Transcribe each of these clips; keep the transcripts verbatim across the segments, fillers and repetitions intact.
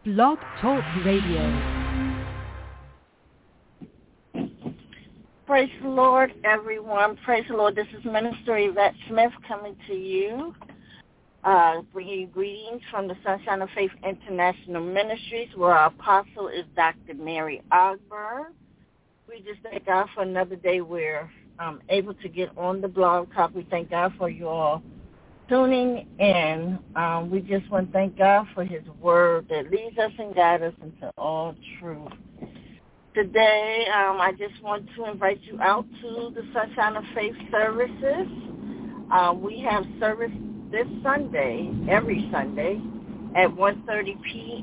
Blog Talk Radio. Praise the Lord, everyone. Praise the Lord. This is Minister Yvette Smith coming to you, uh, bringing you greetings from the Sunshine of Faith International Ministries, where our apostle is Doctor Mary Ogburn. We just thank God for another day we're um, able to get on the blog talk. We thank God for you all tuning in. Um, we just want to thank God for his word that leads us and guides us into all truth. Today, um, I just want to invite you out to the Sunshine of Faith services. Uh, we have service this Sunday, every Sunday, at one thirty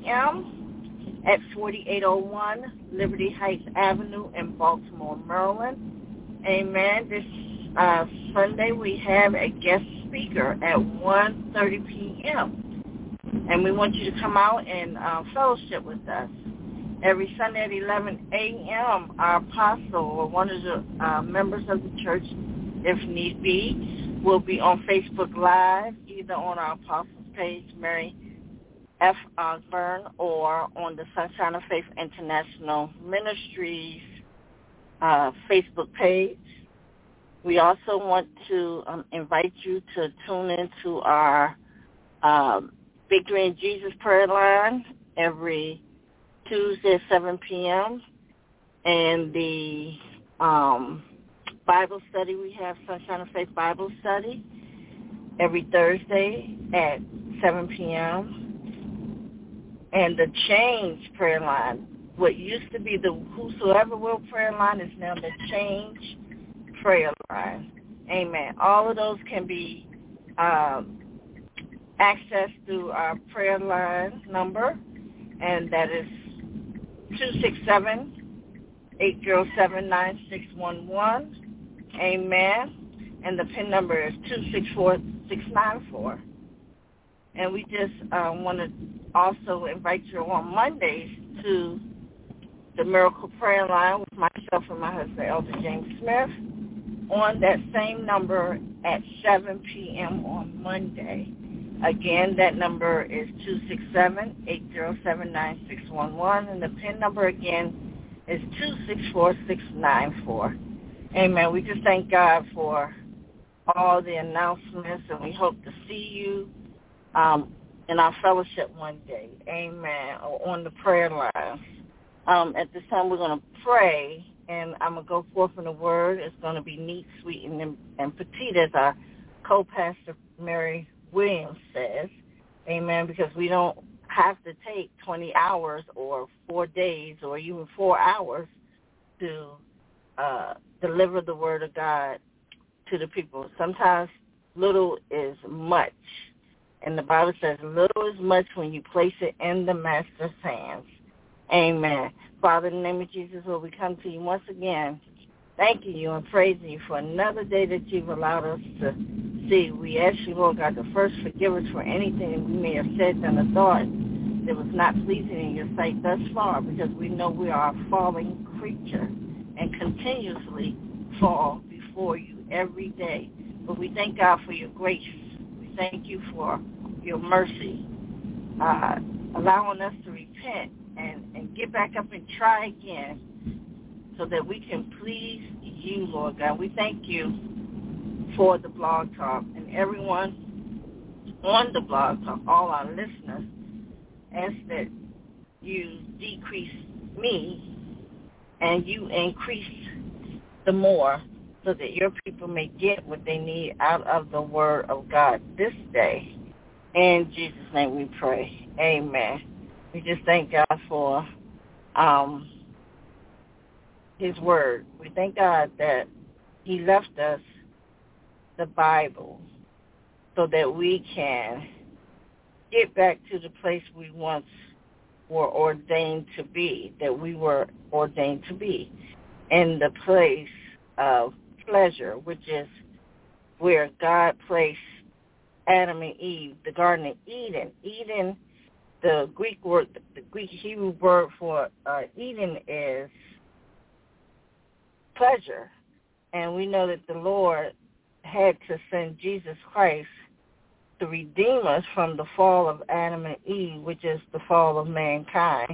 p.m. at forty-eight oh one Liberty Heights Avenue in Baltimore, Maryland. Amen. This uh, Sunday, we have a guest speaker at one thirty p.m. And we want you to come out and uh, fellowship with us. Every Sunday at eleven a.m., our apostle or one of the uh, members of the church, if need be, will be on Facebook Live, either on our apostle's page, Mary F. Ogburn, or on the Sunshine of Faith International Ministries uh, Facebook page. We also want to um, invite you to tune into our um, Victory in Jesus prayer line every Tuesday at seven p.m. and the um, Bible study, we have Sunshine of Faith Bible Study every Thursday at seven p.m. And the Change prayer line, what used to be the Whosoever Will prayer line, is now the Change prayer line. Amen. All of those can be um, accessed through our prayer line number, and that is two six seven, eight zero seven, nine six one one. Amen. And the PIN number is two six four, six nine four. And we just uh, want to also invite you on Mondays to the Miracle Prayer Line with myself and my husband, Elder James Smith, on that same number at seven p.m. on Monday. Again, that number is two six seven, eight zero seven, nine six one one, and the PIN number again is two six four, six nine four. Amen. We just thank God for all the announcements, and we hope to see you um, in our fellowship one day. Amen. Or on the prayer line. Um, at this time, we're going to pray, and I'm going to go forth in the word. It's going to be neat, sweet, and, and petite, as our co-pastor, Mary Williams, says. Amen, because we don't have to take twenty hours or four days or even four hours to uh, deliver the word of God to the people. Sometimes little is much, and the Bible says little is much when you place it in the Master's hands. Amen. Father, in the name of Jesus, Lord, we come to you once again, thanking you and praising you for another day that you've allowed us to see. We ask you, Lord God, to first forgive us for anything that we may have said, done, or thought that was not pleasing in your sight thus far, because we know we are a falling creature and continuously fall before you every day. But we thank God for your grace. We thank you for your mercy, uh, allowing us to repent and, and get back up and try again so that we can please you, Lord God. We thank you for the blog talk and everyone on the blog talk, all our listeners. Ask that you decrease me and you increase the more, so that your people may get what they need out of the word of God this day. In Jesus' name we pray. Amen. We just thank God for um, his word. We thank God that he left us the Bible so that we can get back to the place we once were ordained to be, that we were ordained to be, in the place of pleasure, which is where God placed Adam and Eve, the Garden of Eden. Eden, the Greek word, the Greek Hebrew word for uh, Eden is pleasure. And we know that the Lord had to send Jesus Christ to redeem us from the fall of Adam and Eve, which is the fall of mankind,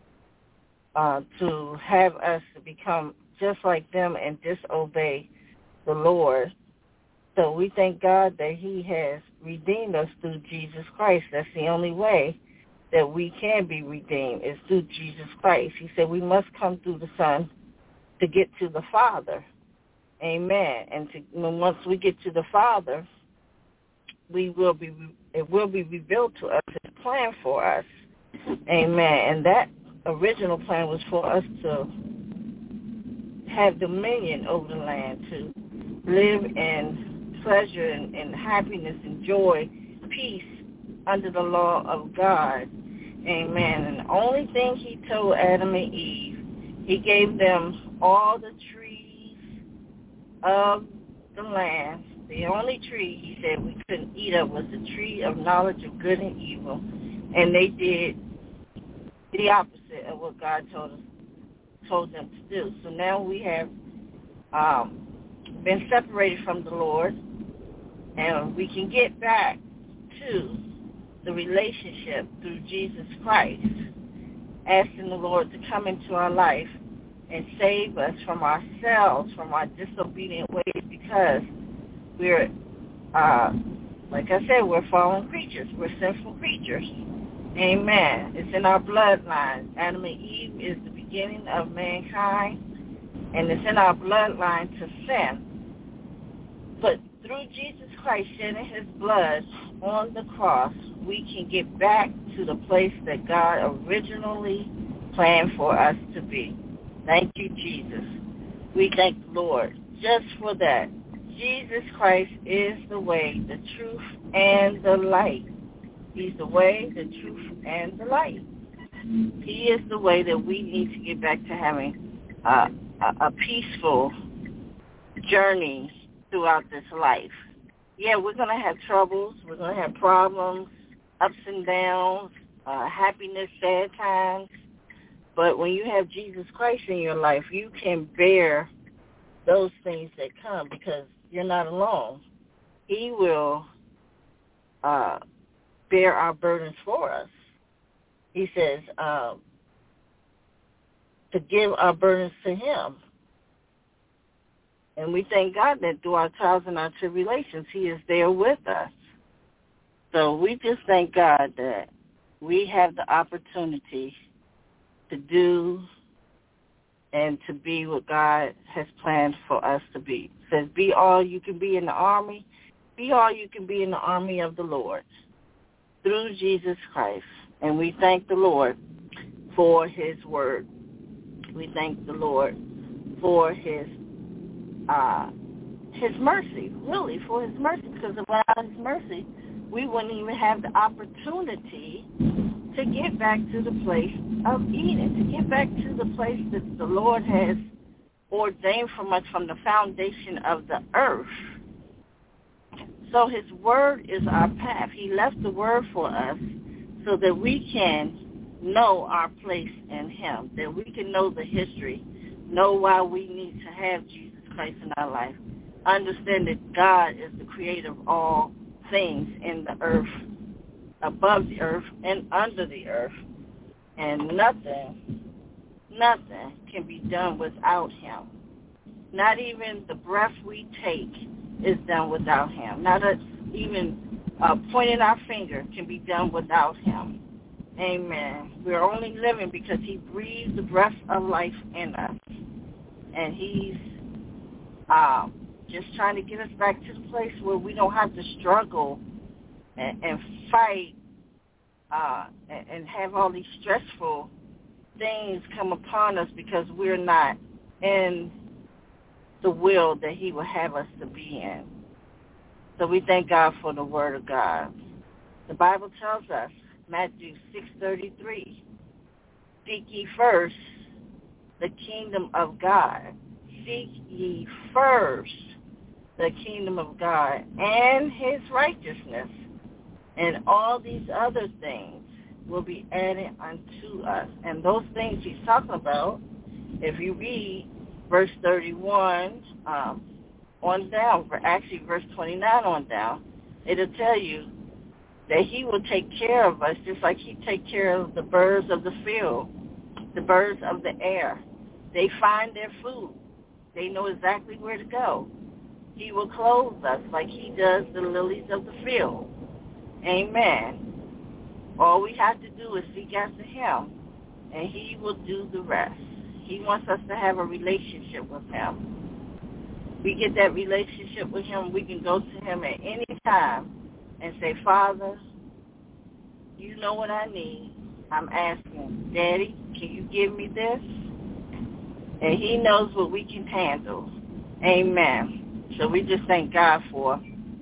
uh, to have us to become just like them and disobey the Lord. So we thank God that he has redeemed us through Jesus Christ. That's the only way that we can be redeemed is through Jesus Christ. He said we must come through the Son to get to the Father. Amen. And to, once we get to the Father, we will be it will be revealed to us his plan for us. Amen. And that original plan was for us to have dominion over the land, to live in pleasure and, and happiness and joy, peace under the law of God. Amen. And the only thing he told Adam and Eve, he gave them all the trees of the land. The only tree, he said, we couldn't eat of was the tree of knowledge of good and evil. And they did the opposite of what God told us, told them to do. So now we have um, been separated from the Lord, and we can get back to the relationship through Jesus Christ, asking the Lord to come into our life and save us from ourselves, from our disobedient ways, because we're, uh, like I said, we're fallen creatures. We're sinful creatures. Amen. It's in our bloodline. Adam and Eve is the beginning of mankind, and it's in our bloodline to sin. But through Jesus Christ shedding his blood on the cross, we can get back to the place that God originally planned for us to be. Thank you, Jesus. We thank the Lord just for that. Jesus Christ is the way, the truth, and the light. He's the way, the truth, and the light. He is the way that we need to get back to having uh, a, a peaceful journey throughout this life. Yeah, we're going to have troubles. We're going to have problems, ups and downs, uh, happiness, sad times. But when you have Jesus Christ in your life, you can bear those things that come because you're not alone. He will uh, bear our burdens for us. He says uh, to give our burdens to him. And we thank God that through our trials and our tribulations, he is there with us. So we just thank God that we have the opportunity to do and to be what God has planned for us to be. It says, be all you can be in the army. Be all you can be in the army of the Lord through Jesus Christ. And we thank the Lord for his word. We thank the Lord for his uh, his mercy, really, for his mercy, because without his mercy, we wouldn't even have the opportunity to get back to the place of Eden, to get back to the place that the Lord has ordained from us from the foundation of the earth. So his word is our path. He left the word for us so that we can know our place in him, that we can know the history, know why we need to have Jesus Christ in our life, understand that God is the creator of all things in the earth, above the earth and under the earth, and nothing, nothing can be done without him. Not even the breath we take is done without him. Not a, even uh, pointing our finger can be done without him. Amen. We're only living because he breathed the breath of life in us. And he's um, just trying to get us back to the place where we don't have to struggle and, and fight uh, and, and have all these stressful things come upon us because we're not in the will that he will have us to be in. So we thank God for the word of God. The Bible tells us, Matthew six thirty-three, seek ye first the kingdom of God. Seek ye first the kingdom of God and his righteousness, and all these other things will be added unto us. And those things he's talking about, if you read verse thirty-one um, on down, actually verse twenty-nine on down, it'll tell you that he will take care of us just like he take care of the birds of the field, the birds of the air. They find their food. They know exactly where to go. He will clothe us like he does the lilies of the field. Amen. All we have to do is seek after him, and he will do the rest. He wants us to have a relationship with him. We get that relationship with him, we can go to him at any time and say, Father, you know what I need. I'm asking, Daddy, can you give me this? And he knows what we can handle. Amen. So we just thank God for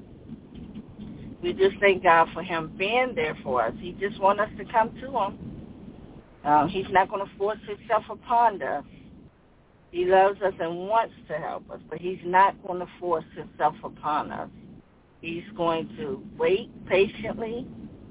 We just thank God for him being there for us. He just wants us to come to him. Um, he's not going to force himself upon us. He loves us and wants to help us, but he's not going to force himself upon us. He's going to wait patiently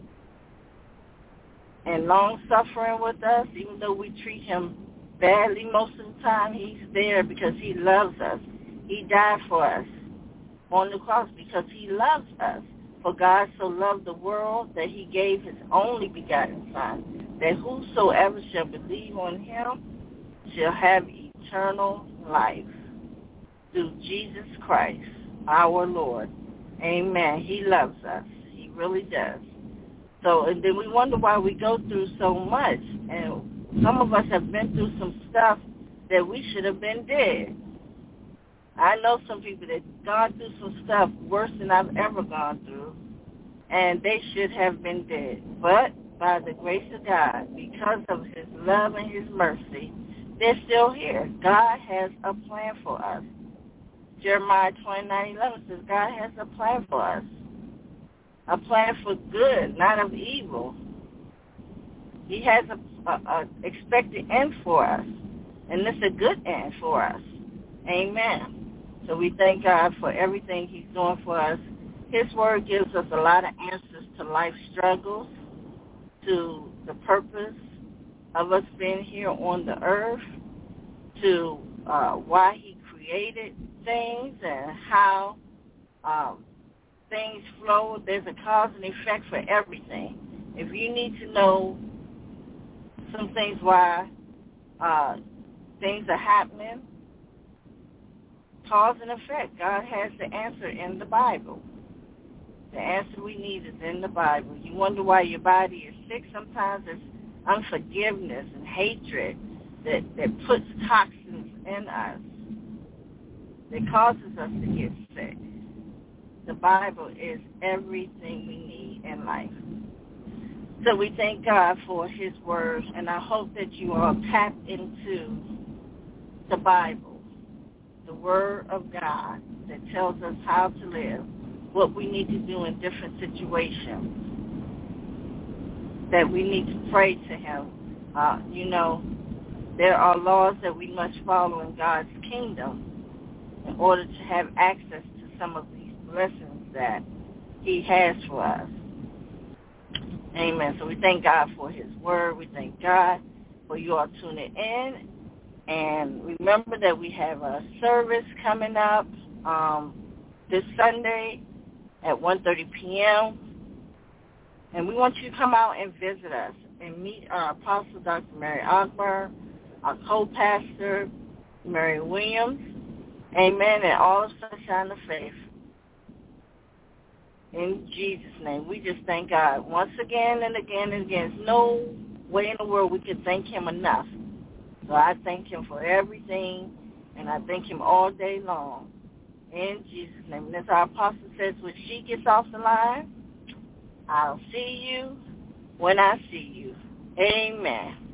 and long-suffering with us, even though we treat him badly most of the time. He's there because he loves us. He died for us on the cross because he loves us. For God so loved the world that he gave his only begotten Son, that whosoever shall believe on him shall have eternal life through Jesus Christ, our Lord. Amen. He loves us. He really does. So, and then we wonder why we go through so much. And some of us have been through some stuff that we should have been dead. I know some people that gone through some stuff worse than I've ever gone through, and they should have been dead. But by the grace of God, because of his love and his mercy, they're still here. God has a plan for us. Jeremiah twenty-nine eleven says God has a plan for us, a plan for good, not of evil. He has a, a, a expected end for us, and it's a good end for us. Amen. So we thank God for everything he's doing for us. His word gives us a lot of answers to life struggles, to the purpose of us being here on the earth, to uh, why he created things and how um, things flow. There's a cause and effect for everything. If you need to know some things why uh, things are happening, cause and effect, God has the answer in the Bible. The answer we need is in the Bible. You wonder why your body is sick. Sometimes it's unforgiveness and hatred that, that puts toxins in us, that causes us to get sick. The Bible is everything we need in life. So we thank God for his word, and I hope that you all tap into the Bible, the word of God that tells us how to live, what we need to do in different situations, that we need to pray to him. Uh, you know, there are laws that we must follow in God's kingdom in order to have access to some of these blessings that he has for us. Amen. So we thank God for his word. We thank God for you all tuning in. And remember that we have a service coming up um, this Sunday at one thirty p.m. And we want you to come out and visit us and meet our Apostle, Doctor Mary Akbar, our co-pastor, Mary Williams. Amen. And all of Sunshine of Faith. In Jesus' name, we just thank God once again and again and again. There's no way in the world we can thank him enough. So I thank him for everything, and I thank him all day long. In Jesus' name. And as our apostle says, when she gets off the line, I'll see you when I see you. Amen.